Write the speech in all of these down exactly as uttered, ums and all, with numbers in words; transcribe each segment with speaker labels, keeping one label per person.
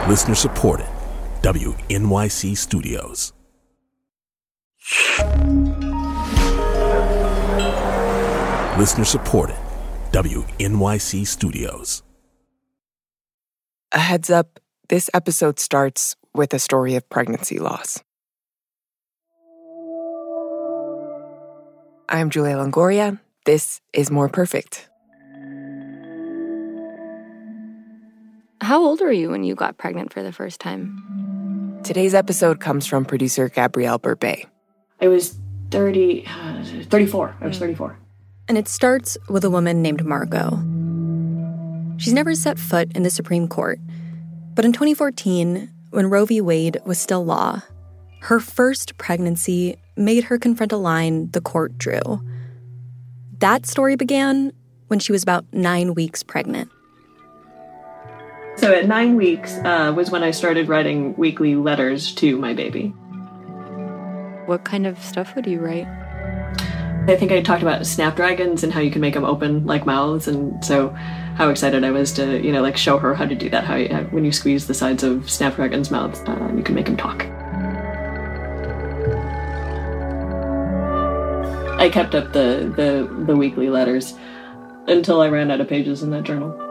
Speaker 1: Listener supported. W N Y C Studios. Listener supported. W N Y C Studios.
Speaker 2: A heads up, this episode starts with a story of pregnancy loss. I'm Julia Longoria. This is More Perfect.
Speaker 3: How old were you when you got pregnant for the first time?
Speaker 2: Today's episode comes from producer Gabrielle Burbet.
Speaker 4: I was thirty, uh, thirty-four. I was thirty-four.
Speaker 3: And it starts with a woman named Margot. She's never set foot in the Supreme Court. But in twenty fourteen, when Roe v. Wade was still law, her first pregnancy made her confront a line the court drew. That story began when she was about nine weeks pregnant.
Speaker 4: So at nine weeks uh, was when I started writing weekly letters to my baby.
Speaker 3: What kind of stuff would you write?
Speaker 4: I think I talked about snapdragons and how you can make them open like mouths, and so how excited I was to, you know, like show her how to do that. How, you, how when you squeeze the sides of snapdragons' mouths, uh, you can make them talk. I kept up the, the the weekly letters until I ran out of pages in that journal.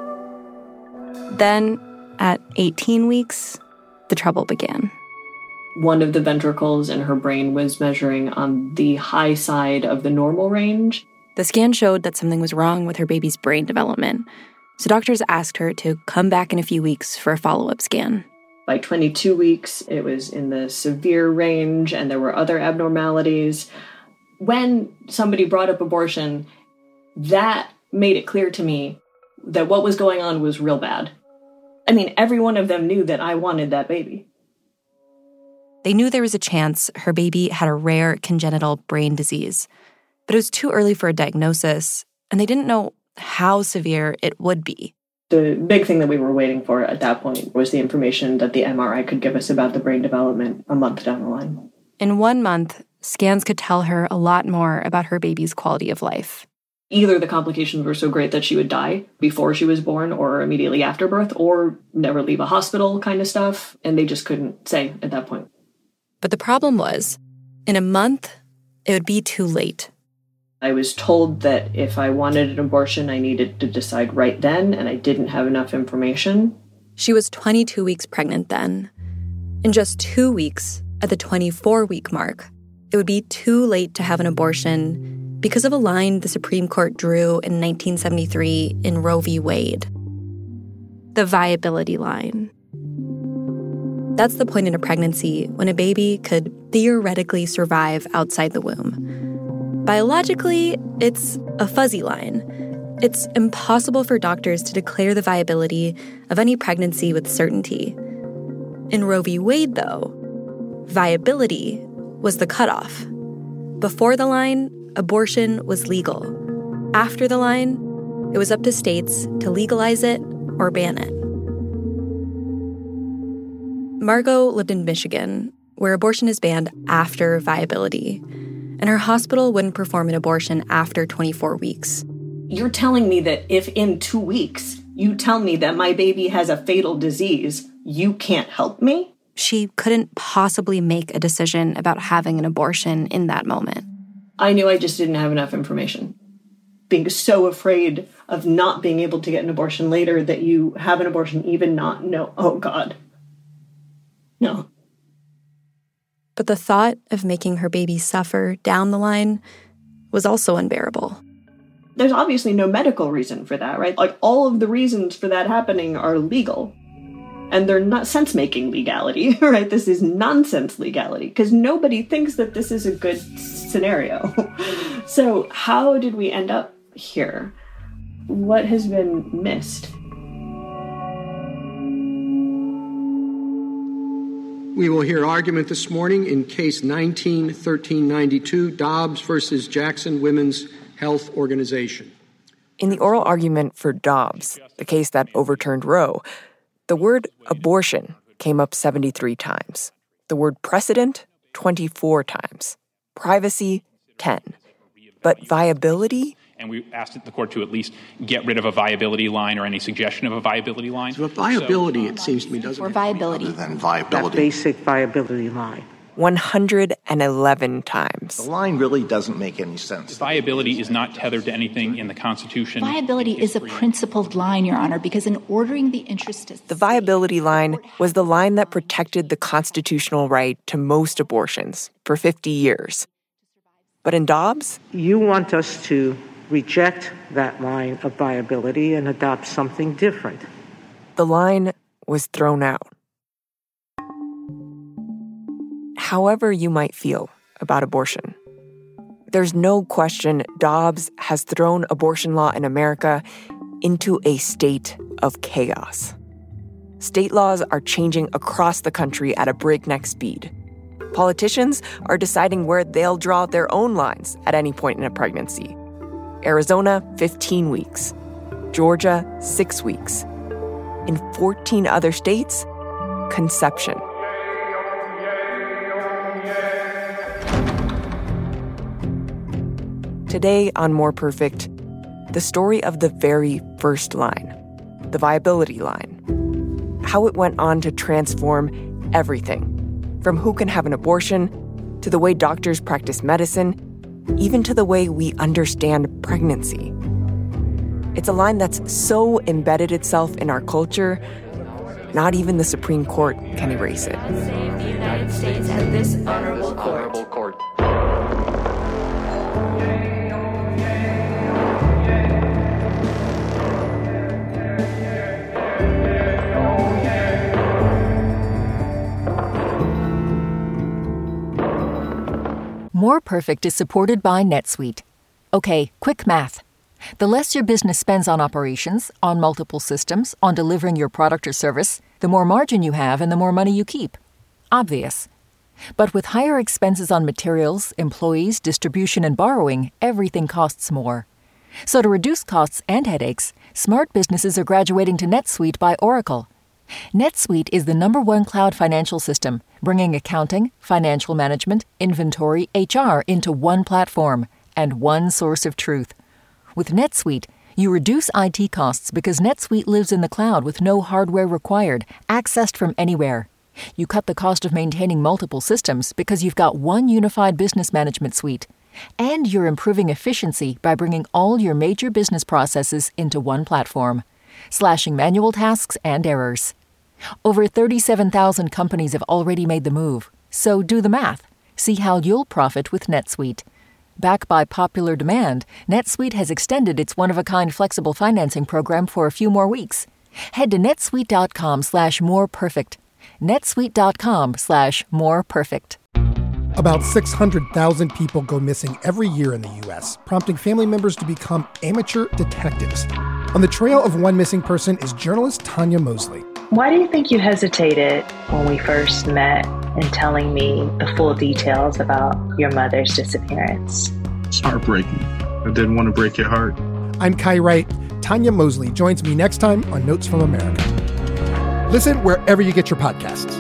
Speaker 3: Then, at eighteen weeks, the trouble began.
Speaker 4: One of the ventricles in her brain was measuring on the high side of the normal range.
Speaker 3: The scan showed that something was wrong with her baby's brain development, so doctors asked her to come back in a few weeks for a follow-up scan.
Speaker 4: By twenty-two weeks, it was in the severe range, and there were other abnormalities. When somebody brought up abortion, that made it clear to me that what was going on was real bad. I mean, every one of them knew that I wanted that baby.
Speaker 3: They knew there was a chance her baby had a rare congenital brain disease, but it was too early for a diagnosis, and they didn't know how severe it would be.
Speaker 4: The big thing that we were waiting for at that point was the information that the M R I could give us about the brain development a month down the line.
Speaker 3: In one month, scans could tell her a lot more about her baby's quality of life.
Speaker 4: Either the complications were so great that she would die before she was born or immediately after birth, or never leave a hospital kind of stuff, and they just couldn't say at that point.
Speaker 3: But the problem was, in a month, it would be too late.
Speaker 4: I was told that if I wanted an abortion, I needed to decide right then, and I didn't have enough information.
Speaker 3: She was twenty-two weeks pregnant then. In just two weeks, at the twenty-four-week mark, it would be too late to have an abortion because of a line the Supreme Court drew in nineteen seventy-three in Roe v. Wade. The viability line. That's the point in a pregnancy when a baby could theoretically survive outside the womb. Biologically, it's a fuzzy line. It's impossible for doctors to declare the viability of any pregnancy with certainty. In Roe v. Wade, though, viability was the cutoff. Before the line, abortion was legal. After the line, it was up to states to legalize it or ban it. Margot lived in Michigan, where abortion is banned after viability, and her hospital wouldn't perform an abortion after twenty-four weeks.
Speaker 4: You're telling me that if in two weeks you tell me that my baby has a fatal disease, you can't help me?
Speaker 3: She couldn't possibly make a decision about having an abortion in that moment.
Speaker 4: I knew I just didn't have enough information. Being so afraid of not being able to get an abortion later that you have an abortion even not know, oh God. No.
Speaker 3: But the thought of making her baby suffer down the line was also unbearable.
Speaker 4: There's obviously no medical reason for that, right? Like, all of the reasons for that happening are legal. And they're not sense-making legality, right? This is nonsense legality, because nobody thinks that this is a good scenario. So how did we end up here? What has been missed?
Speaker 5: We will hear argument this morning in Case nineteen thirteen ninety-two, Dobbs versus Jackson Women's Health Organization.
Speaker 2: In the oral argument for Dobbs, the case that overturned Roe, the word abortion came up seventy-three times. The word precedent, twenty-four times. Privacy, ten. But viability
Speaker 6: And we asked the court to at least get rid of a viability line or any suggestion of a viability line.
Speaker 5: So viability,
Speaker 6: so,
Speaker 5: it seems to me, doesn't
Speaker 7: or viability.
Speaker 8: Other than viability.
Speaker 9: That basic viability line.
Speaker 2: one hundred eleven times.
Speaker 8: The line really doesn't make any sense.
Speaker 6: Viability is not tethered to anything in the Constitution.
Speaker 7: Viability is a principled line, Your Honor, because in ordering the interest of
Speaker 2: The viability line was the line that protected the constitutional right to most abortions for fifty years. But in Dobbs,
Speaker 9: You want us to reject that line of viability and adopt something different.
Speaker 2: the line was thrown out. However you might feel about abortion, there's no question Dobbs has thrown abortion law in America into a state of chaos. State laws are changing across the country at a breakneck speed. Politicians are deciding where they'll draw their own lines at any point in a pregnancy. Arizona, fifteen weeks. Georgia, six weeks. In fourteen other states, conception. Today on More Perfect, the story of the very first line, the viability line. How it went on to transform everything, from who can have an abortion, to the way doctors practice medicine, even to the way we understand pregnancy. It's a line that's so embedded itself in our culture, not even the Supreme Court can erase it.
Speaker 10: Save the United States and this honorable court.
Speaker 11: Honorable court.
Speaker 12: More Perfect is supported by NetSuite. Okay, quick math. The less your business spends on operations, on multiple systems, on delivering your product or service, the more margin you have and the more money you keep. Obvious. But with higher expenses on materials, employees, distribution, and borrowing, everything costs more. So to reduce costs and headaches, smart businesses are graduating to NetSuite by Oracle. NetSuite is the number one cloud financial system, bringing accounting, financial management, inventory, H R into one platform and one source of truth. With NetSuite, you reduce I T costs because NetSuite lives in the cloud with no hardware required, accessed from anywhere. You cut the cost of maintaining multiple systems because you've got one unified business management suite. And you're improving efficiency by bringing all your major business processes into one platform, slashing manual tasks and errors. Over thirty-seven thousand companies have already made the move, so do the math. See how you'll profit with NetSuite. Backed by popular demand, NetSuite has extended its one-of-a-kind flexible financing program for a few more weeks. Head to netsuite.com slash more perfect. netsuite.com slash more perfect.
Speaker 13: About six hundred thousand people go missing every year in the U S, prompting family members to become amateur detectives. On the trail of one missing person is journalist Tanya Mosley.
Speaker 14: Why do you think you hesitated when we first met in telling me the full details about your mother's disappearance?
Speaker 15: It's heartbreaking. I didn't want to break your heart.
Speaker 13: I'm Kai Wright. Tanya Mosley joins me next time on Notes from America. Listen wherever you get your podcasts.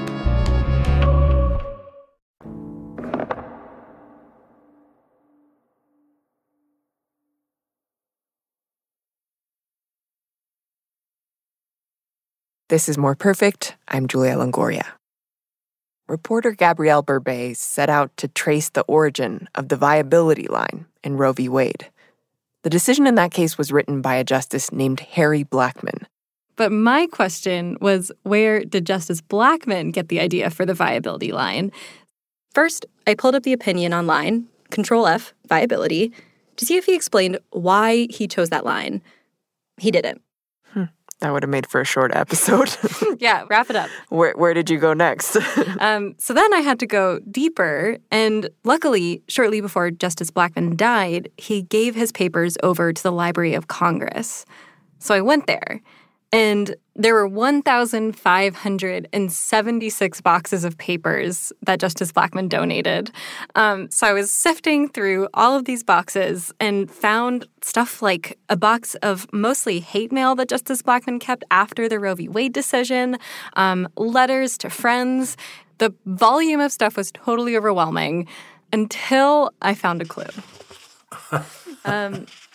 Speaker 2: This is More Perfect. I'm Julia Longoria. Reporter Gabrielle Burbey set out to trace the origin of the viability line in Roe v. Wade. The decision in that case was written by a justice named Harry Blackmun.
Speaker 16: But my question was, where did Justice Blackmun get the idea for the viability line?
Speaker 3: First, I pulled up the opinion online, Control F, viability, to see if he explained why he chose that line. He didn't.
Speaker 2: Hmm. That would have made for a short episode.
Speaker 16: Yeah, wrap it up.
Speaker 2: Where where did you go next?
Speaker 16: um, so then I had to go deeper, and luckily, shortly before Justice Blackmun died, he gave his papers over to the Library of Congress. So I went there, and there were one thousand five hundred seventy-six boxes of papers that Justice Blackmun donated. Um, so I was sifting through all of these boxes and found stuff like a box of mostly hate mail that Justice Blackmun kept after the Roe v. Wade decision, um, letters to friends. The volume of stuff was totally overwhelming until I found a clue. um,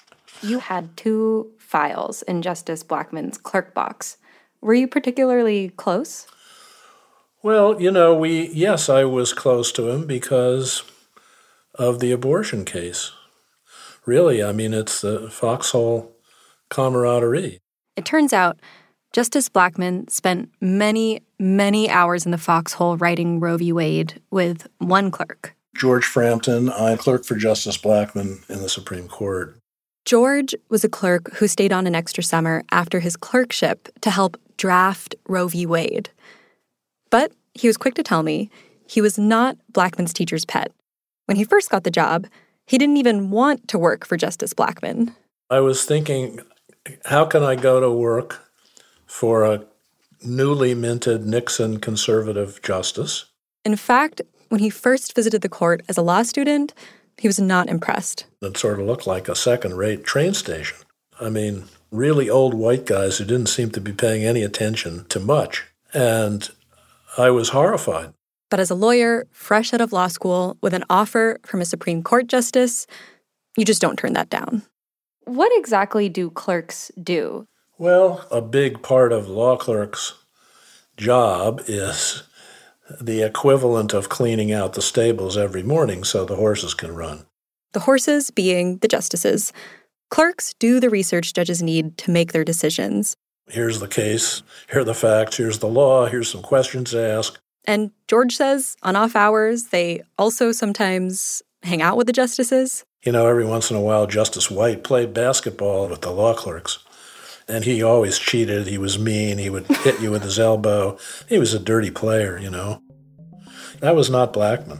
Speaker 16: You had two files in Justice Blackmun's clerk box. Were you particularly close?
Speaker 11: Well, you know, we yes, I was close to him because of the abortion case. Really, I mean, it's the foxhole camaraderie.
Speaker 16: It turns out Justice Blackmun spent many, many hours in the foxhole writing Roe v. Wade with one clerk.
Speaker 11: George Frampton. I clerked for Justice Blackmun in the Supreme Court.
Speaker 16: George was a clerk who stayed on an extra summer after his clerkship to help draft Roe v. Wade. But he was quick to tell me he was not Blackmun's teacher's pet. When he first got the job, he didn't even want to work for Justice Blackmun.
Speaker 11: I was thinking, how can I go to work for a newly minted Nixon conservative justice?
Speaker 16: In fact, when he first visited the court as a law student, he was not impressed.
Speaker 11: It sort of looked like a second-rate train station. I mean, really old white guys who didn't seem to be paying any attention to much. And I was horrified.
Speaker 16: But as a lawyer, fresh out of law school, with an offer from a Supreme Court justice, you just don't turn that down. What exactly do clerks do?
Speaker 11: Well, a big part of law clerks' job is the equivalent of cleaning out the stables every morning so the horses can run.
Speaker 16: The horses being the justices. Clerks do the research judges need to make their decisions.
Speaker 11: Here's the case, here are the facts, here's the law, here's some questions to ask.
Speaker 16: And George says on off hours, they also sometimes hang out with the justices.
Speaker 11: You know, every once in a while, Justice White played basketball with the law clerks. And he always cheated. He was mean. He would hit you with his elbow. He was a dirty player, you know. That was not Blackmun.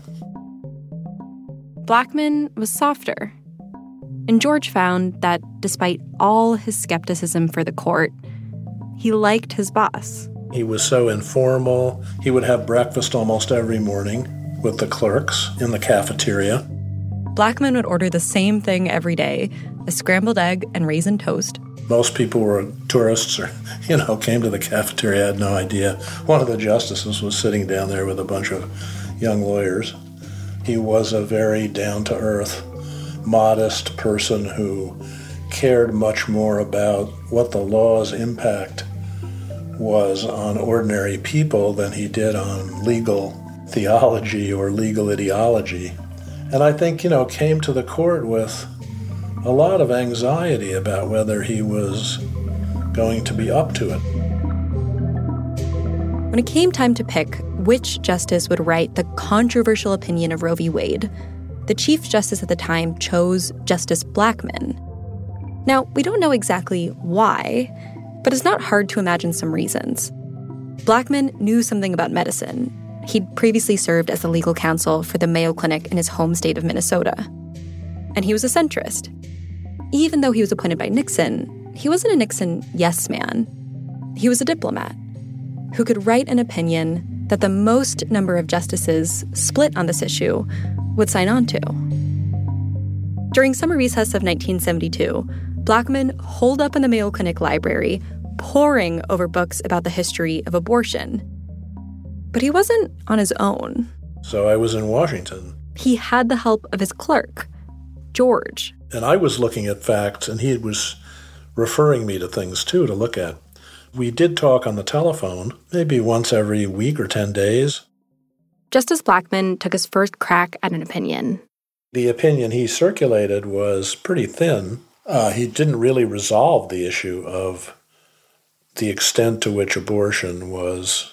Speaker 16: Blackmun was softer. And George found that despite all his skepticism for the court, he liked his boss.
Speaker 11: He was so informal. He would have breakfast almost every morning with the clerks in the cafeteria.
Speaker 16: Blackmun would order the same thing every day, a scrambled egg and raisin toast.
Speaker 11: Most people were tourists or, you know, came to the cafeteria, had no idea. One of the justices was sitting down there with a bunch of young lawyers. He was a very down-to-earth, modest person who cared much more about what the law's impact was on ordinary people than he did on legal theology or legal ideology. And I think, you know, came to the court with a lot of anxiety about whether he was going to be up to it.
Speaker 16: When it came time to pick which justice would write the controversial opinion of Roe v. Wade, the Chief Justice at the time chose Justice Blackmun. Now, we don't know exactly why, but it's not hard to imagine some reasons. Blackmun knew something about medicine. He'd previously served as the legal counsel for the Mayo Clinic in his home state of Minnesota. And he was a centrist. Even though he was appointed by Nixon, he wasn't a Nixon yes man. He was a diplomat who could write an opinion that the most number of justices split on this issue would sign on to. During summer recess of nineteen seventy-two, Blackmun holed up in the Mayo Clinic library, poring over books about the history of abortion. But he wasn't on his own.
Speaker 11: So I was in Washington.
Speaker 16: He had the help of his clerk, George.
Speaker 11: And I was looking at facts, and he was referring me to things, too, to look at. We did talk on the telephone, maybe once every week or ten days.
Speaker 16: Justice Blackmun took his first crack at an opinion.
Speaker 11: The opinion he circulated was pretty thin. Uh, he didn't really resolve the issue of the extent to which abortion was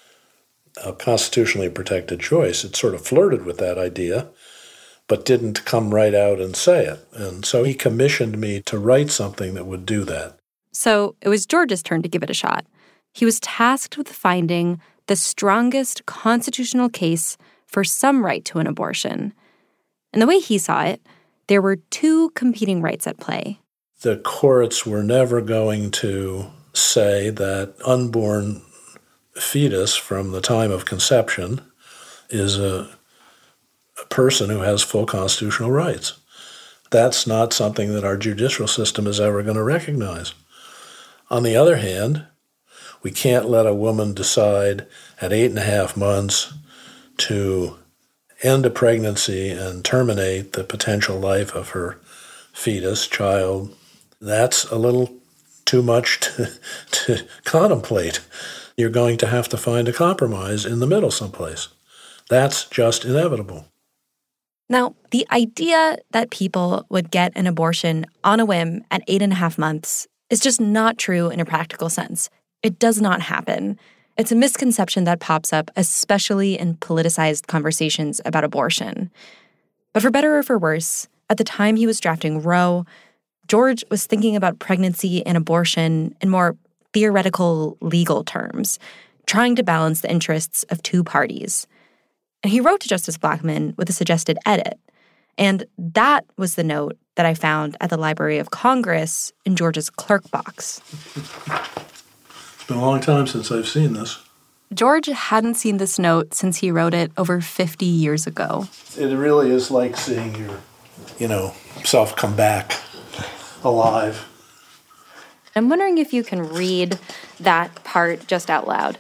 Speaker 11: a constitutionally protected choice. It sort of flirted with that idea, but didn't come right out and say it. And so he commissioned me to write something that would do that.
Speaker 16: So it was George's turn to give it a shot. He was tasked with finding the strongest constitutional case for some right to an abortion. And the way he saw it, there were two competing rights at play.
Speaker 11: The courts were never going to say that unborn fetus from the time of conception is a, a person who has full constitutional rights. That's not something that our judicial system is ever going to recognize. On the other hand, we can't let a woman decide at eight and a half months to end a pregnancy and terminate the potential life of her fetus, child, That's a little too much to, to contemplate. You're going to have to find a compromise in the middle someplace. That's just inevitable.
Speaker 3: Now, the idea that people would get an abortion on a whim at eight and a half months is just not true in a practical sense. It does not happen. It's a misconception that pops up, especially in politicized conversations about abortion. But for better or for worse, at the time he was drafting Roe, George was thinking about pregnancy and abortion in more theoretical legal terms, trying to balance the interests of two parties. And he wrote to Justice Blackmun with a suggested edit. And that was the note that I found at the Library of Congress in George's clerk box.
Speaker 11: It's been a long time since I've seen this.
Speaker 16: George hadn't seen this note since he wrote it over fifty years ago.
Speaker 11: It really is like seeing your, you know, self come back alive.
Speaker 16: I'm wondering if you can read that part just out loud.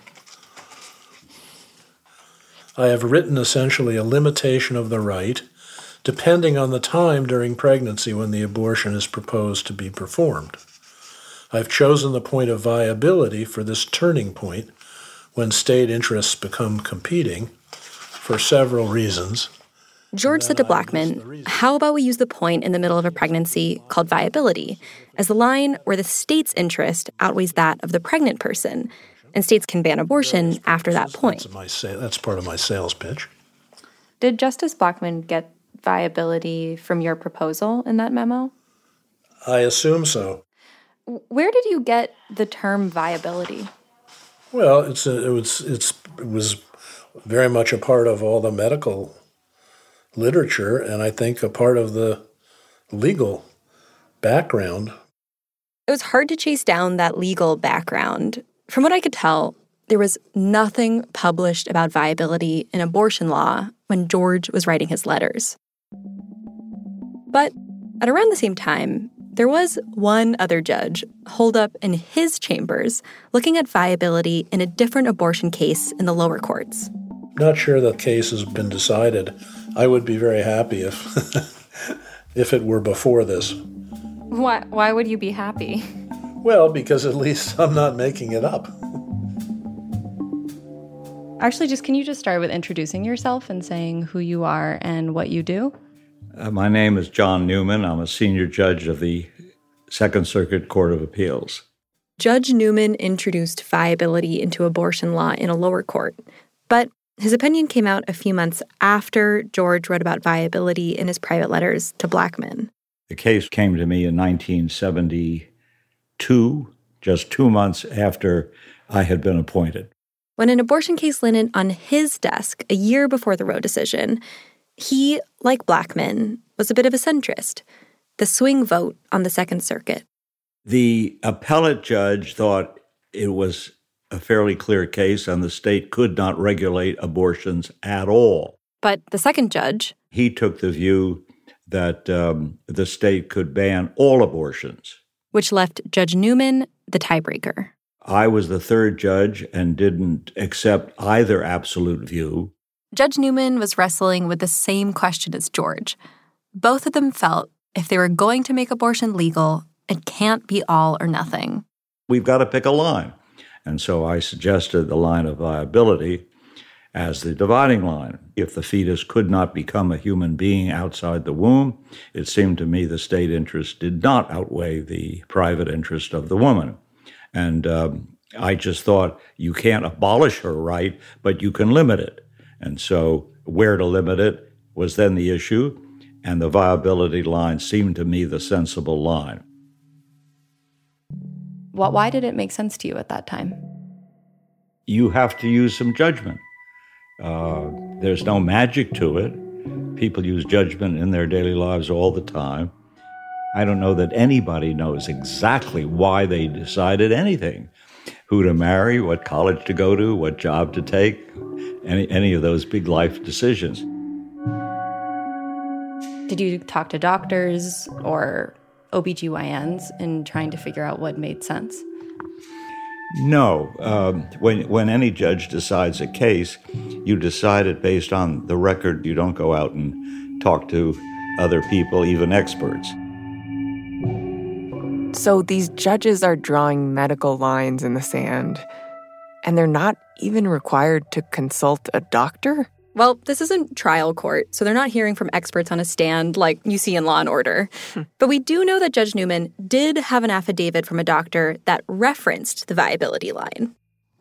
Speaker 11: I have written essentially a limitation of the right, depending on the time during pregnancy when the abortion is proposed to be performed. I've chosen the point of viability for this turning point when state interests become competing for several reasons.
Speaker 3: George said to Blackmun, how about we use the point in the middle of a pregnancy called viability as the line where the state's interest outweighs that of the pregnant person, and states can ban abortion after that point.
Speaker 11: That's, my sa- that's part of my sales pitch.
Speaker 16: Did Justice Blackmun get viability from your proposal in that memo?
Speaker 11: I assume so.
Speaker 16: Where did you get the term viability?
Speaker 11: Well, it's a, it was it's it was very much a part of all the medical literature, and I think a part of the legal background.
Speaker 3: It was hard to chase down that legal background. From what I could tell, there was nothing published about viability in abortion law when George was writing his letters. But at around the same time, there was one other judge holed up in his chambers looking at viability in a different abortion case in the lower courts.
Speaker 11: Not sure the case has been decided. I would be very happy if if it were before this.
Speaker 16: Why, why would you be happy?
Speaker 11: Well, because at least I'm not making it up.
Speaker 16: Actually, just can you just start with introducing yourself and saying who you are and what you do?
Speaker 17: Uh, my name is John Newman. I'm a senior judge of the Second Circuit Court of Appeals.
Speaker 3: Judge Newman introduced viability into abortion law in a lower court, but his opinion came out a few months after George wrote about viability in his private letters to Blackmun.
Speaker 17: The case came to me in nineteen seventy-two, just two months after I had been appointed.
Speaker 3: When an abortion case landed on his desk a year before the Roe decision, he, like Blackmun, was a bit of a centrist, the swing vote on the Second Circuit.
Speaker 17: The appellate judge thought it was a fairly clear case and the state could not regulate abortions at all.
Speaker 3: But the second judge,
Speaker 17: he took the view that um, the state could ban all abortions,
Speaker 3: which left Judge Newman the tiebreaker.
Speaker 17: I was the third judge and didn't accept either absolute view.
Speaker 3: Judge Newman was wrestling with the same question as George. Both of them felt if they were going to make abortion legal, it can't be all or nothing.
Speaker 17: We've got to pick a line. And so I suggested the line of viability as the dividing line. If the fetus could not become a human being outside the womb, it seemed to me the state interest did not outweigh the private interest of the woman. And um, I just thought you can't abolish her right, but you can limit it. And so where to limit it was then the issue, and the viability line seemed to me the sensible line.
Speaker 16: Well, why did it make sense to you at that time?
Speaker 17: You have to use some judgment. Uh, there's no magic to it. People use judgment in their daily lives all the time. I don't know that anybody knows exactly why they decided anything. Who to marry, what college to go to, what job to take, any, any of those big life decisions.
Speaker 16: Did you talk to doctors or O B G Y Ns in trying to figure out what made sense?
Speaker 17: No. Um, when, when any judge decides a case, you decide it based on the record. You don't go out and talk to other people, even experts.
Speaker 2: So these judges are drawing medical lines in the sand, and they're not even required to consult a doctor?
Speaker 3: Well, this isn't trial court, so they're not hearing from experts on a stand like you see in Law and Order. But we do know that Judge Newman did have an affidavit from a doctor that referenced the viability line.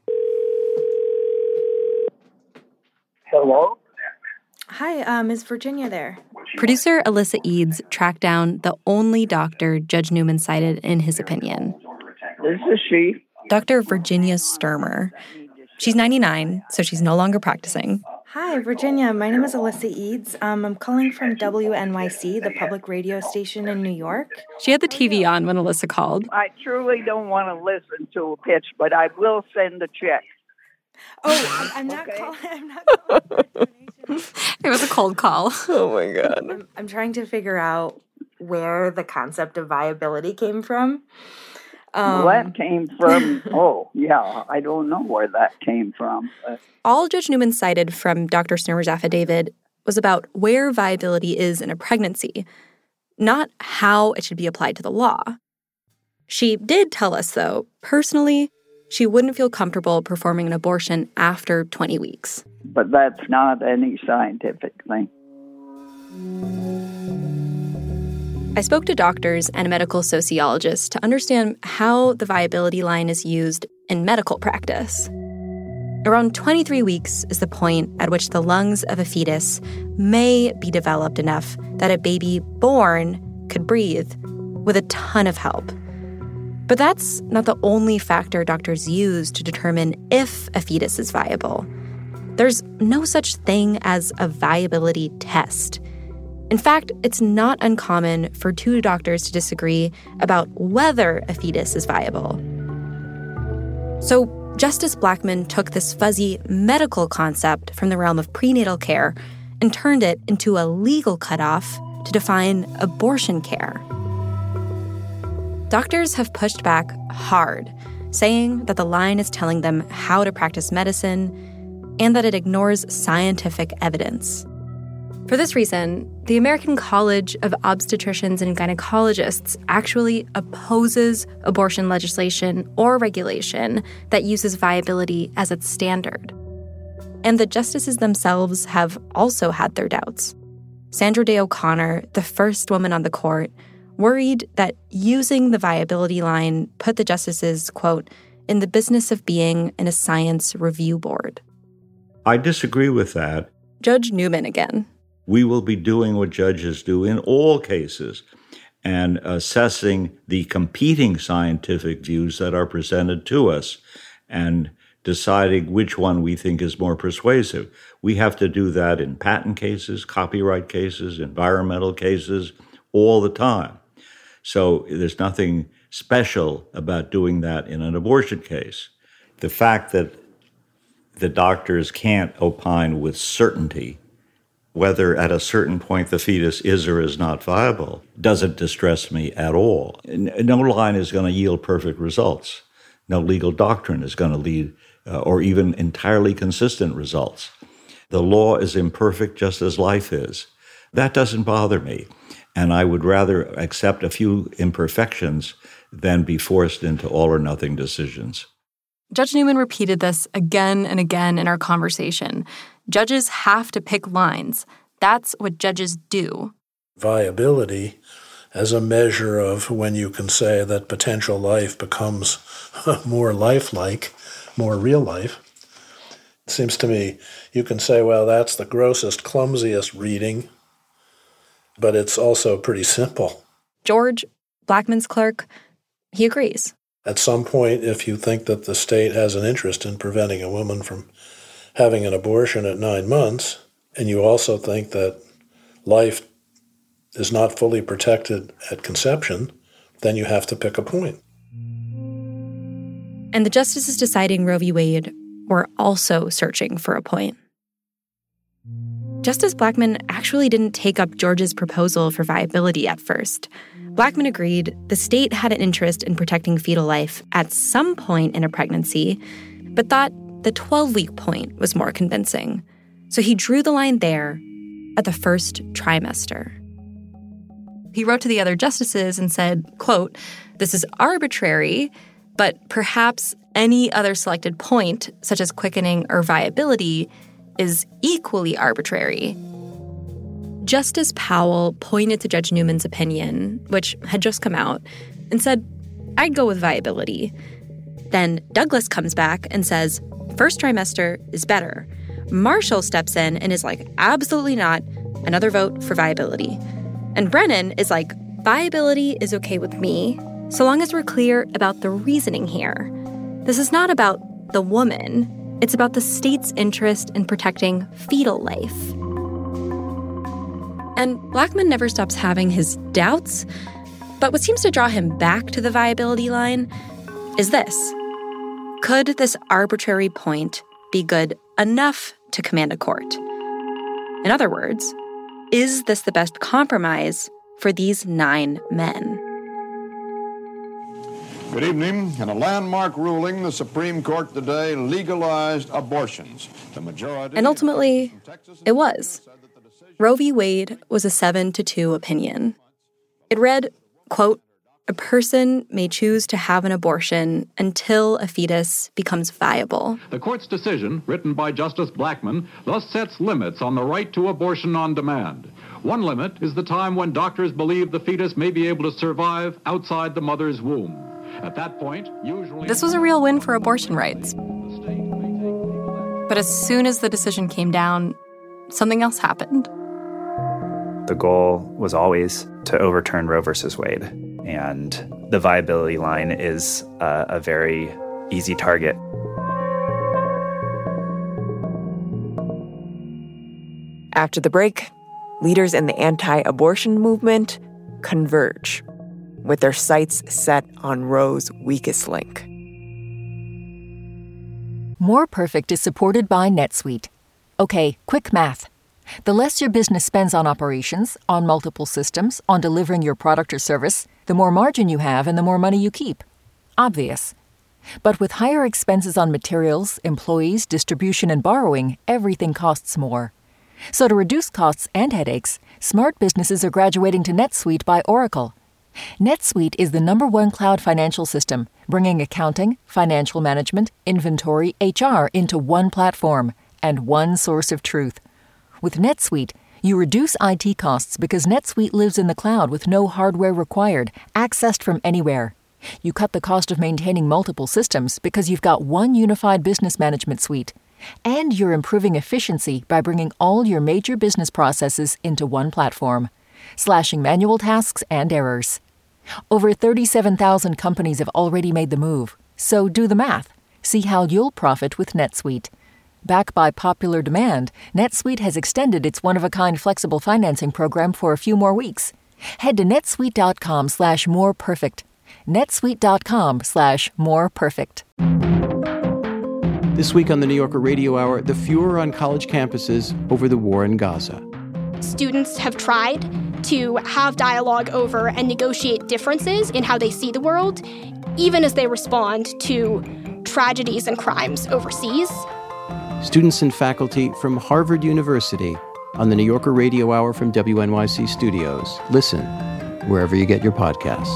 Speaker 18: Hello?
Speaker 19: Hi, um, is Virginia there?
Speaker 3: Producer Alyssa Eads tracked down the only doctor Judge Newman cited in his opinion.
Speaker 18: This is she.
Speaker 3: Doctor Virginia Sturmer. She's ninety-nine, so she's no longer practicing.
Speaker 19: Hi, Virginia. My name is Alyssa Eads. Um, I'm calling from W N Y C, the public radio station in New York.
Speaker 3: She had the T V on when Alyssa called.
Speaker 18: I truly don't want to listen to a pitch, but I will send a check.
Speaker 19: Oh, I'm not okay. calling. I'm not calling.
Speaker 3: It was a cold call.
Speaker 2: Oh my God.
Speaker 19: I'm, I'm trying to figure out where the concept of viability came from.
Speaker 18: Um, well, that came from, oh, yeah, I don't know where that came from. But.
Speaker 3: All Judge Newman cited from Doctor Sturmer's affidavit was about where viability is in a pregnancy, not how it should be applied to the law. She did tell us, though, personally, she wouldn't feel comfortable performing an abortion after twenty weeks.
Speaker 18: But that's not any scientific thing.
Speaker 3: I spoke to doctors and a medical sociologist to understand how the viability line is used in medical practice. Around twenty-three weeks is the point at which the lungs of a fetus may be developed enough that a baby born could breathe with a ton of help. But that's not the only factor doctors use to determine if a fetus is viable. There's no such thing as a viability test. In fact, it's not uncommon for two doctors to disagree about whether a fetus is viable. So Justice Blackmun took this fuzzy medical concept from the realm of prenatal care and turned it into a legal cutoff to define abortion care. Doctors have pushed back hard, saying that the line is telling them how to practice medicine and that it ignores scientific evidence. For this reason, the American College of Obstetricians and Gynecologists actually opposes abortion legislation or regulation that uses viability as its standard. And the justices themselves have also had their doubts. Sandra Day O'Connor, the first woman on the court, worried that using the viability line put the justices, quote, in the business of being in a science review board.
Speaker 17: I disagree with that.
Speaker 3: Judge Newman again.
Speaker 17: We will be doing what judges do in all cases and assessing the competing scientific views that are presented to us and deciding which one we think is more persuasive. We have to do that in patent cases, copyright cases, environmental cases, all the time. So there's nothing special about doing that in an abortion case. The fact that the doctors can't opine with certainty whether at a certain point the fetus is or is not viable doesn't distress me at all. No line is going to yield perfect results. No legal doctrine is going to lead uh, or even entirely consistent results. The law is imperfect just as life is. That doesn't bother me. And I would rather accept a few imperfections than be forced into all or nothing decisions.
Speaker 16: Judge Newman repeated this again and again in our conversation. Judges have to pick lines. That's what judges do.
Speaker 11: Viability as a measure of when you can say that potential life becomes more lifelike, more real life. It seems to me you can say, well, that's the grossest, clumsiest reading, but it's also pretty simple.
Speaker 3: George, Blackmun's clerk, he agrees.
Speaker 11: At some point, if you think that the state has an interest in preventing a woman from having an abortion at nine months, and you also think that life is not fully protected at conception, then you have to pick a point.
Speaker 3: And the justices deciding Roe v. Wade were also searching for a point. Justice Blackmun actually didn't take up George's proposal for viability at first. Blackmun agreed the state had an interest in protecting fetal life at some point in a pregnancy, but thought the twelve-week point was more convincing. So he drew the line there at the first trimester.
Speaker 16: he wrote to the other justices and said, quote, "This is arbitrary, but perhaps any other selected point, such as quickening or viability, is equally arbitrary." Justice Powell pointed to Judge Newman's opinion, which had just come out, and said, "I'd go with viability." Then Douglas comes back and says, "First trimester is better." Marshall steps in and is like, "Absolutely not. Another vote for viability." And Brennan is like, "Viability is okay with me, so long as we're clear about the reasoning here. This is not about the woman. It's about the state's interest in protecting fetal life." And Blackmun never stops having his doubts, but what seems to draw him back to the viability line is this. Could this arbitrary point be good enough to command a court? In other words, is this the best compromise for these nine men?
Speaker 20: Good evening. In a landmark ruling, the Supreme Court today legalized abortions. The majority...
Speaker 16: And ultimately, it was. Roe v. Wade was a seven to two opinion. It read, quote, "A person may choose to have an abortion until a fetus becomes viable."
Speaker 21: The court's decision, written by Justice Blackmun, thus sets limits on the right to abortion on demand. One limit is the time when doctors believe the fetus may be able to survive outside the mother's womb. At that point, usually...
Speaker 16: This was a real win for abortion rights. But as soon as the decision came down, something else happened.
Speaker 22: The goal was always to overturn Roe versus Wade, and the viability line is a, a very easy target.
Speaker 2: After the break, leaders in the anti-abortion movement converge, with their sights set on Roe's weakest link.
Speaker 12: More Perfect is supported by NetSuite. Okay, quick math. The less your business spends on operations, on multiple systems, on delivering your product or service, the more margin you have and the more money you keep. Obvious. But with higher expenses on materials, employees, distribution, and borrowing, everything costs more. So to reduce costs and headaches, smart businesses are graduating to NetSuite by Oracle. NetSuite is the number one cloud financial system, bringing accounting, financial management, inventory, H R into one platform and one source of truth. With NetSuite, you reduce I T costs because NetSuite lives in the cloud with no hardware required, accessed from anywhere. You cut the cost of maintaining multiple systems because you've got one unified business management suite. And you're improving efficiency by bringing all your major business processes into one platform, slashing manual tasks and errors. Over thirty-seven thousand companies have already made the move, so do the math. See how you'll profit with NetSuite. Backed by popular demand, NetSuite has extended its one-of-a-kind flexible financing program for a few more weeks. Head to netsuite.com slash more perfect. netsuite.com slash more perfect.
Speaker 23: This week on the New Yorker Radio Hour, the furor on college campuses over the war in Gaza.
Speaker 24: Students have tried to have dialogue over and negotiate differences in how they see the world, even as they respond to tragedies and crimes overseas.
Speaker 23: Students and faculty from Harvard University on the New Yorker Radio Hour from W N Y C Studios. Listen wherever you get your podcasts.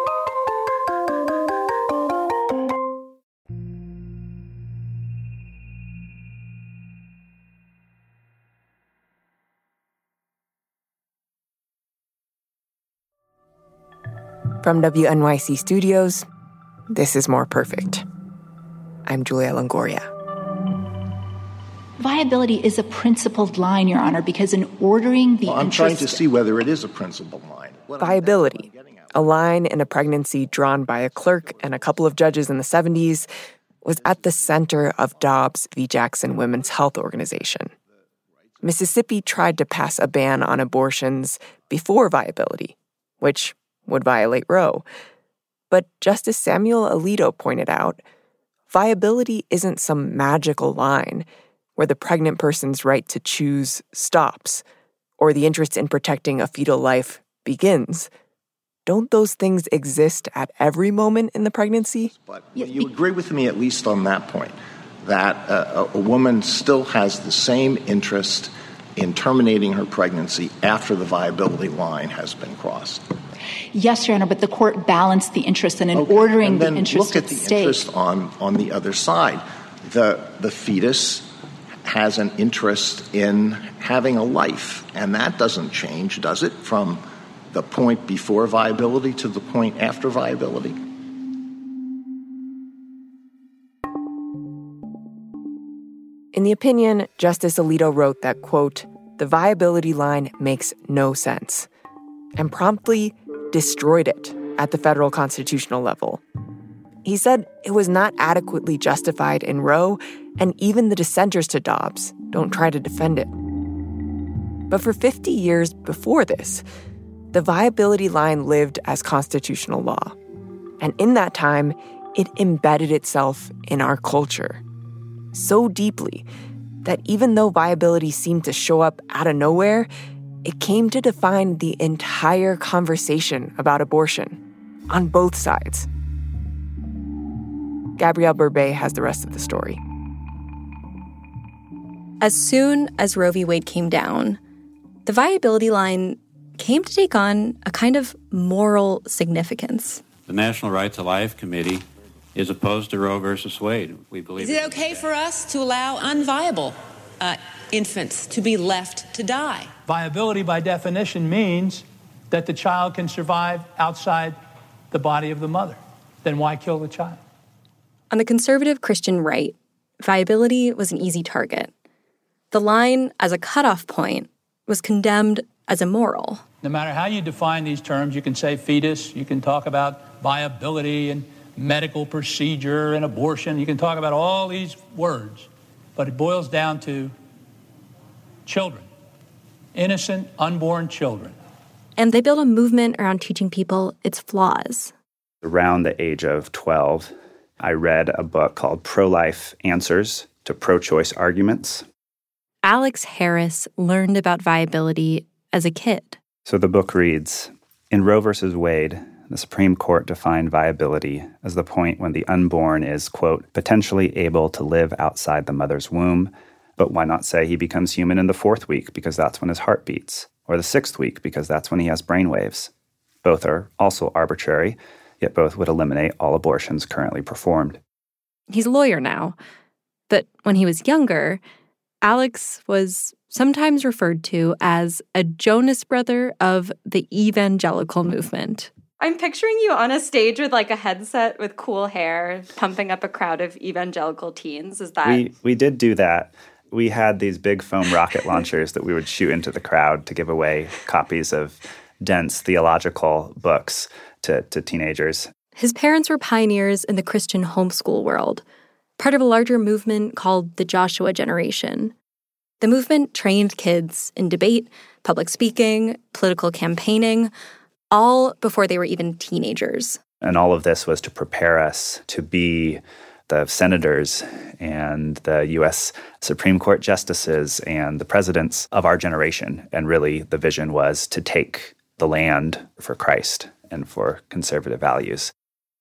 Speaker 2: From W N Y C Studios, this is More Perfect. I'm Julia Longoria.
Speaker 7: Viability is a principled line, Your Honor, because in ordering the
Speaker 8: well, I'm
Speaker 7: interest...
Speaker 8: trying to see whether it is a principled line. What
Speaker 2: Viability, a line in a pregnancy drawn by a clerk and a couple of judges in the seventies, was at the center of Dobbs v. Jackson Women's Health Organization. Mississippi tried to pass a ban on abortions before viability, which would violate Roe. But Justice Samuel Alito pointed out, viability isn't some magical line where the pregnant person's right to choose stops, or the interest in protecting a fetal life begins. Don't those things exist at every moment in the pregnancy?
Speaker 8: But you agree with me, at least on that point, that uh, a woman still has the same interest in terminating her pregnancy after the viability line has been crossed.
Speaker 7: Yes, Your Honor, but the court balanced the interest, and in
Speaker 8: okay.
Speaker 7: ordering
Speaker 8: and then
Speaker 7: the interest
Speaker 8: look at
Speaker 7: of
Speaker 8: the
Speaker 7: the state.
Speaker 8: interest on, on the other side. The, the fetus has an interest in having a life, and that doesn't change, does it, from the point before viability to the point after viability?
Speaker 2: In the opinion, Justice Alito wrote that, quote, the viability line makes no sense, and promptly destroyed it at the federal constitutional level. He said it was not adequately justified in Roe, and even the dissenters to Dobbs don't try to defend it. But for fifty years before this, the viability line lived as constitutional law. And in that time, it embedded itself in our culture so deeply that even though viability seemed to show up out of nowhere, it came to define the entire conversation about abortion on both sides. Gabrielle Burbet has the rest of the story.
Speaker 3: As soon as Roe v. Wade came down, the viability line came to take on a kind of moral significance.
Speaker 1: The National Right to Life Committee is opposed to Roe versus Wade. We believe.
Speaker 4: Is it okay for us to allow unviable uh, infants to be left to die?
Speaker 5: Viability, by definition, means that the child can survive outside the body of the mother. Then why kill the child?
Speaker 3: On the conservative Christian right, viability was an easy target. The line, as a cutoff point, was condemned as immoral.
Speaker 5: No matter how you define these terms, you can say fetus, you can talk about viability and medical procedure and abortion. You can talk about all these words, but it boils down to children, innocent, unborn children.
Speaker 3: And they built a movement around teaching people its flaws.
Speaker 22: Around the age of twelve, I read a book called Pro-Life Answers to Pro-Choice Arguments.
Speaker 3: Alex Harris learned about viability as a kid.
Speaker 22: So the book reads, in Roe versus Wade, the Supreme Court defined viability as the point when the unborn is, quote, potentially able to live outside the mother's womb. But why not say he becomes human in the fourth week because that's when his heart beats, or the sixth week because that's when he has brainwaves? Both are also arbitrary, yet both would eliminate all abortions currently performed.
Speaker 3: He's a lawyer now, but when he was younger, Alex was sometimes referred to as a Jonas brother of the evangelical movement.
Speaker 16: I'm picturing you on a stage with like a headset with cool hair, pumping up a crowd of evangelical teens. Is that...
Speaker 22: We, we did do that. We had these big foam rocket launchers that we would shoot into the crowd to give away copies of dense theological books to, to teenagers.
Speaker 3: His parents were pioneers in the Christian homeschool world, part of a larger movement called the Joshua Generation. The movement trained kids in debate, public speaking, political campaigning, all before they were even teenagers.
Speaker 22: And all of this was to prepare us to be the senators and the U S Supreme Court justices and the presidents of our generation. And really, the vision was to take the land for Christ and for conservative values.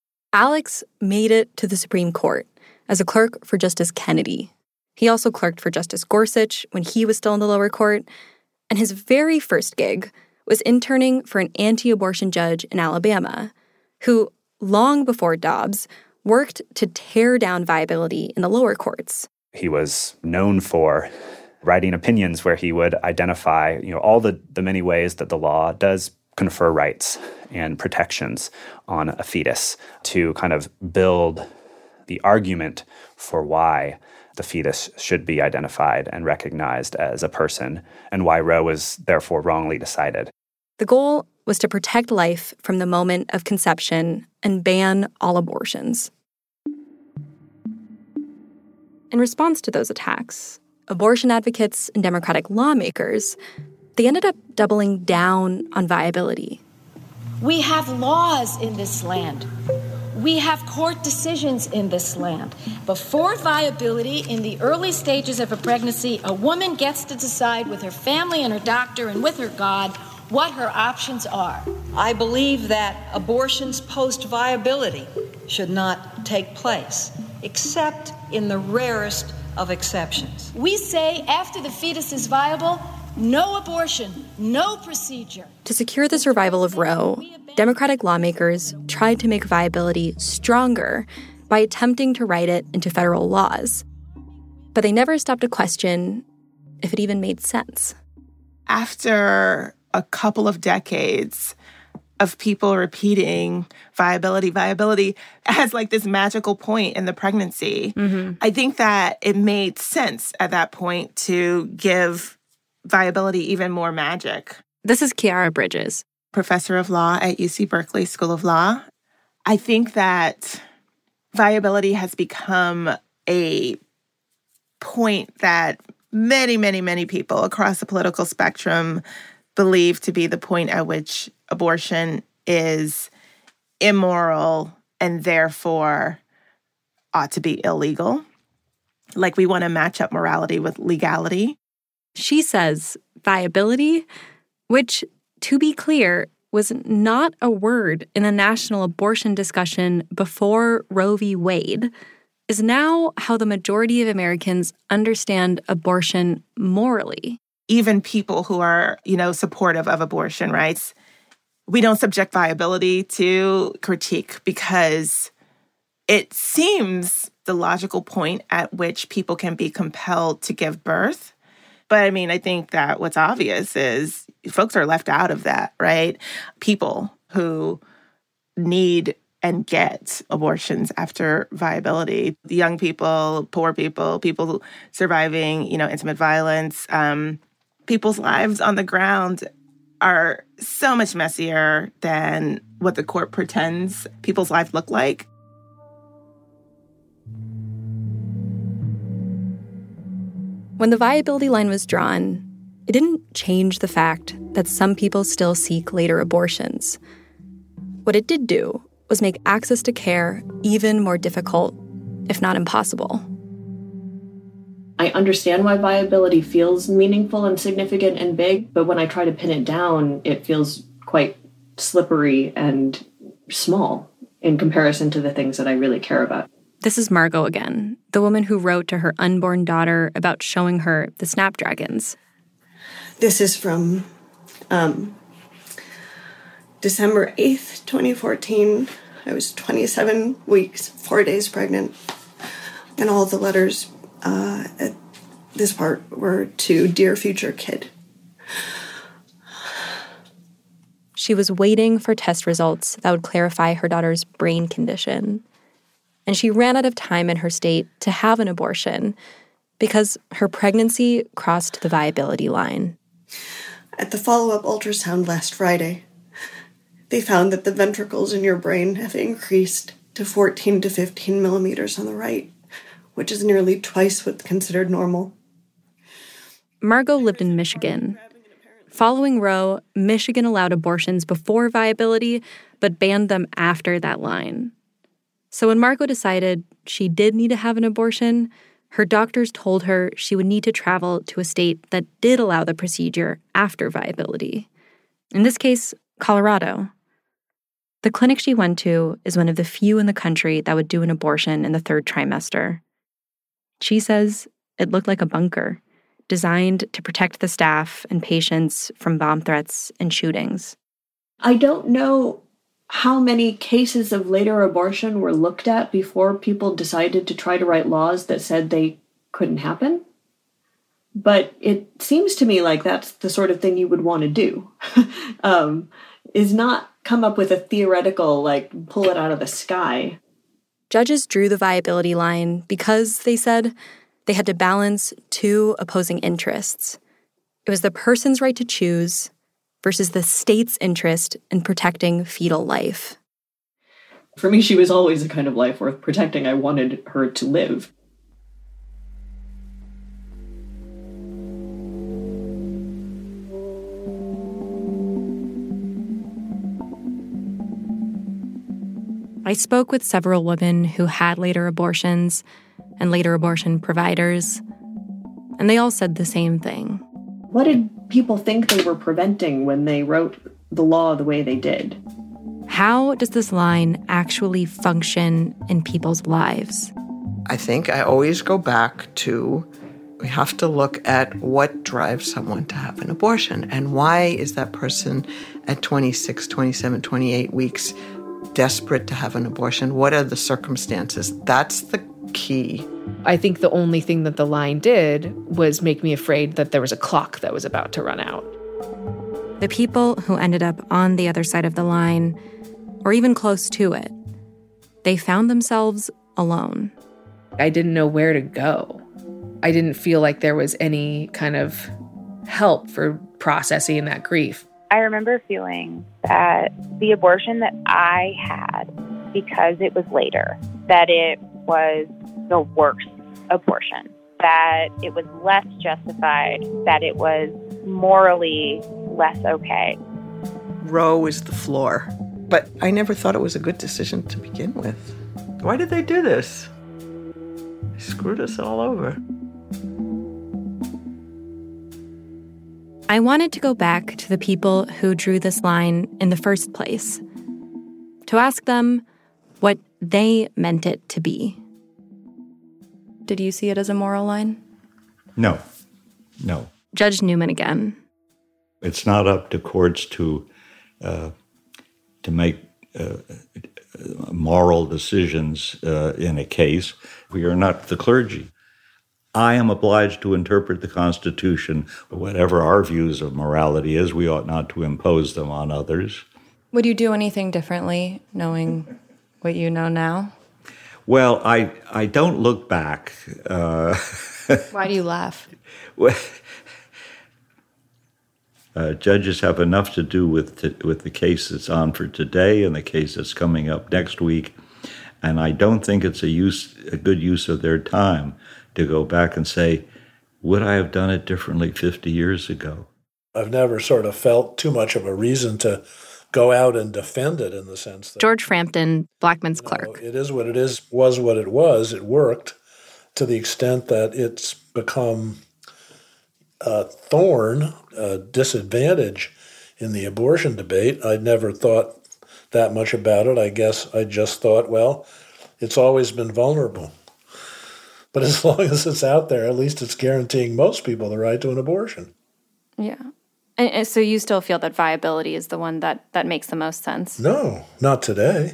Speaker 3: Alex made it to the Supreme Court as a clerk for Justice Kennedy. He also clerked for Justice Gorsuch when he was still in the lower court. And his very first gig was interning for an anti-abortion judge in Alabama, who, long before Dobbs, worked to tear down viability in the lower courts.
Speaker 22: He was known for writing opinions where he would identify, you know, all the, the many ways that the law does confer rights and protections on a fetus to kind of build the argument for why the fetus should be identified and recognized as a person and why Roe was therefore wrongly decided.
Speaker 3: The goal was to protect life from the moment of conception and ban all abortions. In response to those attacks, abortion advocates and Democratic lawmakers, they ended up doubling down on viability.
Speaker 6: We have laws in this land. We have court decisions in this land. Before viability, in the early stages of a pregnancy, a woman gets to decide with her family and her doctor and with her God what her options are.
Speaker 25: I believe that abortions post-viability should not take place, except in the rarest of exceptions.
Speaker 6: We say after the fetus is viable, No abortion, no procedure.
Speaker 3: To secure the survival of Roe, Democratic lawmakers tried to make viability stronger by attempting to write it into federal laws. But they never stopped to question if it even made sense.
Speaker 9: After a couple of decades of people repeating viability, viability as like this magical point in the pregnancy, mm-hmm. I think that it made sense at that point to give viability even more magic.
Speaker 3: This is Kiara Bridges,
Speaker 9: professor of law at U C Berkeley School of Law. I think that viability has become a point that many, many, many people across the political spectrum believe to be the point at which abortion is immoral and therefore ought to be illegal. Like we want to match up morality with legality.
Speaker 3: She says viability, which, to be clear, was not a word in the national abortion discussion before Roe v. Wade, is now how the majority of Americans understand abortion morally.
Speaker 9: Even people who are, you know, supportive of abortion rights, we don't subject viability to critique because it seems the logical point at which people can be compelled to give birth. But I mean, I think that what's obvious is folks are left out of that, right? People who need and get abortions after viability, young people, poor people, people surviving, you know, intimate violence, um, people's lives on the ground are so much messier than what the court pretends people's lives look like.
Speaker 3: When the viability line was drawn, it didn't change the fact that some people still seek later abortions. What it did do was make access to care even more difficult, if not impossible.
Speaker 10: I understand why viability feels meaningful and significant and big, but when I try to pin it down, it feels quite slippery and small in comparison to the things that I really care about.
Speaker 3: This is Margot again, the woman who wrote to her unborn daughter about showing her the snapdragons.
Speaker 13: This is from um, December eighth, twenty fourteen. I was twenty-seven weeks, four days pregnant. And all the letters uh, at this part were to Dear Future Kid.
Speaker 3: She was waiting for test results that would clarify her daughter's brain condition. And she ran out of time in her state to have an abortion because her pregnancy crossed the viability line.
Speaker 13: At the follow-up ultrasound last Friday, they found that the ventricles in your brain have increased to fourteen to fifteen millimeters on the right, which is nearly twice what's considered normal.
Speaker 3: Margot lived in Michigan. Following Roe, Michigan allowed abortions before viability, but banned them after that line. So when Margot decided she did need to have an abortion, her doctors told her she would need to travel to a state that did allow the procedure after viability. In this case, Colorado. The clinic she went to is one of the few in the country that would do an abortion in the third trimester. She says it looked like a bunker, designed to protect the staff and patients from bomb threats and shootings.
Speaker 10: I don't know how many cases of later abortion were looked at before people decided to try to write laws that said they couldn't happen. But it seems to me like that's the sort of thing you would want to do, um, is not come up with a theoretical, like, pull it out of the sky.
Speaker 3: Judges drew the viability line because, they said, they had to balance two opposing interests. It was the person's right to choose versus the state's interest in protecting fetal life.
Speaker 10: For me, she was always a kind of life worth protecting. I wanted her to live.
Speaker 3: I spoke with several women who had later abortions and later abortion providers, and they all said the same thing.
Speaker 10: What did people think they were preventing when they wrote the law the way they did?
Speaker 3: How does this line actually function in people's lives?
Speaker 14: I think I always go back to We have to look at what drives someone to have an abortion and why is that person at twenty-six, twenty-seven, twenty-eight weeks desperate to have an abortion? What are the circumstances? That's the key.
Speaker 15: I think the only thing that the line did was make me afraid that there was a clock that was about to run out.
Speaker 3: The people who ended up on the other side of the line, or even close to it, they found themselves alone.
Speaker 15: I didn't know where to go. I didn't feel like there was any kind of help for processing that grief.
Speaker 17: I remember feeling that the abortion that I had, because it was later, that it was the worst abortion, that it was less justified, that it was morally less okay.
Speaker 14: Roe is the floor. But I never thought it was a good decision to begin with. Why did they do this? They screwed us all over.
Speaker 3: I wanted to go back to the people who drew this line in the first place, to ask them what they meant it to be. Did you see it as a moral line?
Speaker 18: No, no.
Speaker 3: Judge Newman again.
Speaker 18: It's not up to courts to uh, to make uh, moral decisions uh, in a case. We are not the clergy. I am obliged to interpret the Constitution. Whatever our views of morality is, we ought not to impose them on others.
Speaker 16: Would you do anything differently, knowing what you know now?
Speaker 18: Well, I I don't look back. Uh,
Speaker 16: Why do you laugh?
Speaker 18: Well, uh, judges have enough to do with t- with the case that's on for today and the case that's coming up next week, and I don't think it's a use a good use of their time to go back and say, would I have done it differently fifty years ago?
Speaker 11: I've never sort of felt too much of a reason to go out and defend it in the sense that...
Speaker 3: George Frampton, Blackmun's
Speaker 11: you know,
Speaker 3: clerk.
Speaker 11: It is what it is, was what it was. It worked to the extent that it's become a thorn, a disadvantage in the abortion debate. I'd never thought that much about it. I guess I just thought, well, it's always been vulnerable. But as long as it's out there, at least it's guaranteeing most people the right to an abortion.
Speaker 16: Yeah. And, and so you still feel that viability is the one that, that makes the most sense?
Speaker 11: No, not today.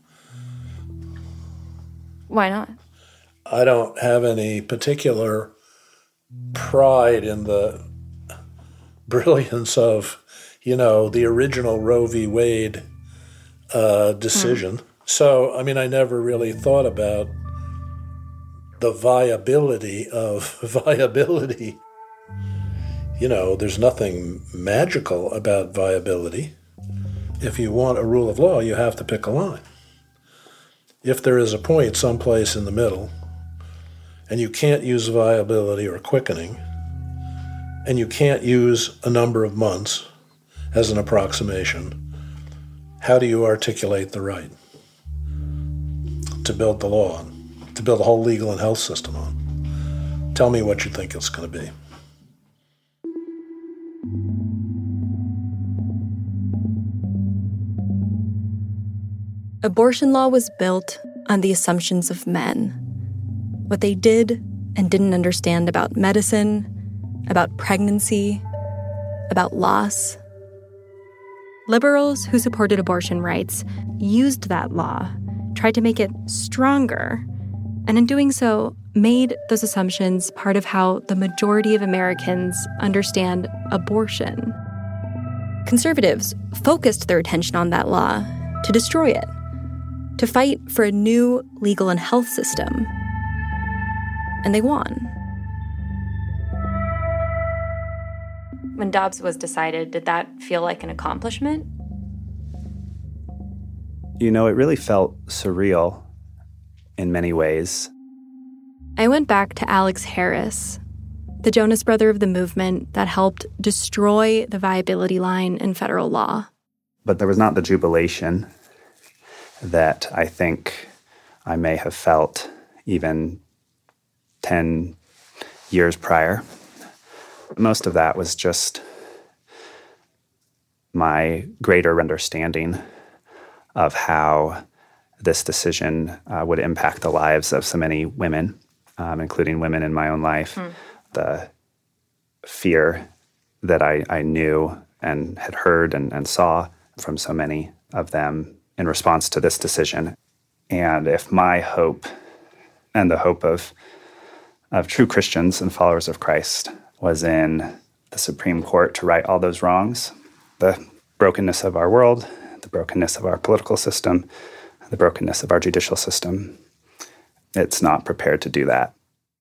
Speaker 16: Why not?
Speaker 11: I don't have any particular pride in the brilliance of, you know, the original Roe v. Wade uh, decision. Hmm. So, I mean, I never really thought about the viability of viability. You know, there's nothing magical about viability. If you want a rule of law, you have to pick a line. If there is a point someplace in the middle, and you can't use viability or quickening, and you can't use a number of months as an approximation, how do you articulate the right to build the law on? To build a whole legal and health system on. Tell me what you think it's going to be.
Speaker 3: Abortion law was built on the assumptions of men. What they did and didn't understand about medicine, about pregnancy, about loss. Liberals who supported abortion rights used that law, tried to make it stronger, and in doing so, made those assumptions part of how the majority of Americans understand abortion. Conservatives focused their attention on that law to destroy it, to fight for a new legal and health system. And they won.
Speaker 16: When Dobbs was decided, did that feel like an accomplishment?
Speaker 22: You know, it really felt surreal in many ways.
Speaker 3: I went back to Alex Harris, the Jonas brother of the movement that helped destroy the viability line in federal law.
Speaker 22: But there was not the jubilation that I think I may have felt even ten years prior. Most of that was just my greater understanding of how this decision uh, would impact the lives of so many women, um, including women in my own life. Mm. the fear that I, I knew and had heard and, and saw from so many of them in response to this decision. And if my hope and the hope of, of true Christians and followers of Christ was in the Supreme Court to right all those wrongs, the brokenness of our world, the brokenness of our political system, the brokenness of our judicial system, it's not prepared to do that.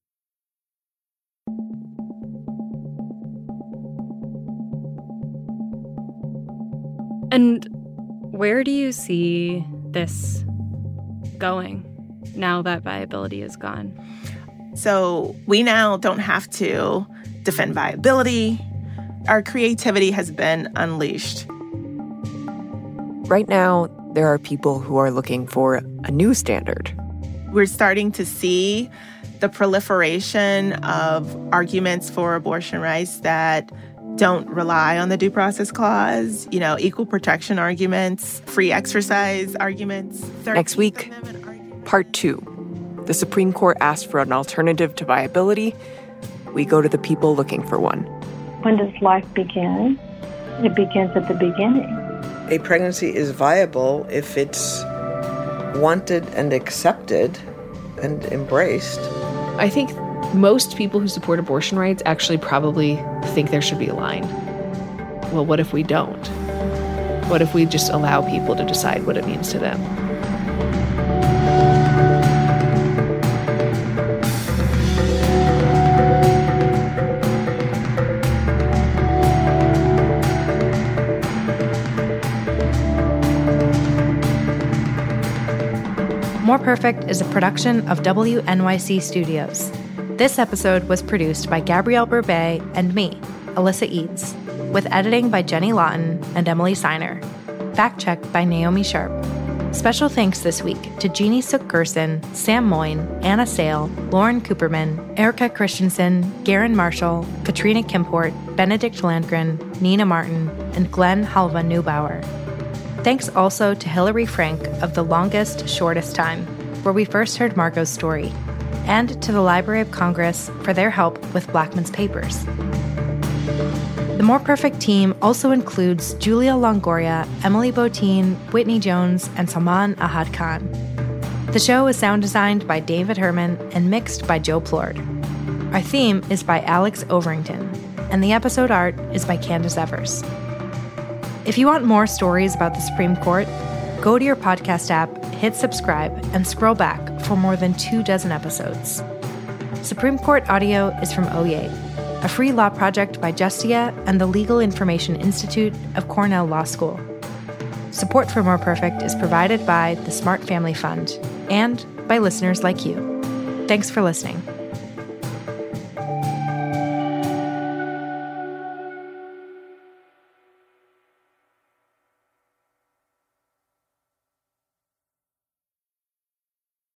Speaker 16: And where do you see this going now that viability is gone?
Speaker 9: So we now don't have to defend viability. Our creativity has been unleashed.
Speaker 2: Right now, there are people who are looking for a new standard.
Speaker 9: We're starting to see the proliferation of arguments for abortion rights that don't rely on the Due Process Clause, you know, equal protection arguments, free exercise arguments.
Speaker 2: Next week, part two. The Supreme Court asked for an alternative to viability. We go to the people looking for one.
Speaker 12: When does life begin? It begins at the beginning.
Speaker 14: A pregnancy is viable if it's wanted and accepted and embraced.
Speaker 15: I think most people who support abortion rights actually probably think there should be a line. Well, what if we don't? What if we just allow people to decide what it means to them?
Speaker 19: More Perfect is a production of W N Y C Studios. This episode was produced by Gabrielle Burbet and me, Alyssa Eads, with editing by Jenny Lawton and Emily Seiner. Fact-checked by Naomi Sharp. Special thanks this week to Jeannie Sook-Gerson, Sam Moyne, Anna Sale, Lauren Cooperman, Erica Christensen, Garen Marshall, Katrina Kimport, Benedict Landgren, Nina Martin, and Glenn Halva Neubauer. Thanks also to Hillary Frank of The Longest, Shortest Time, where we first heard Margot's story, and to the Library of Congress for their help with Blackmun's papers. The More Perfect team also includes Julia Longoria, Emily Botine, Whitney Jones, and Salman Ahad Khan. The show is sound designed by David Herman and mixed by Joe Plord. Our theme is by Alex Overington, and the episode art is by Candace Evers. If you want more stories about the Supreme Court, go to your podcast app, hit subscribe, and scroll back for more than two dozen episodes. Supreme Court audio is from Oyez, a free law project by Justia and the Legal Information Institute of Cornell Law School. Support for More Perfect is provided by the Smart Family Fund and by listeners like you. Thanks for listening.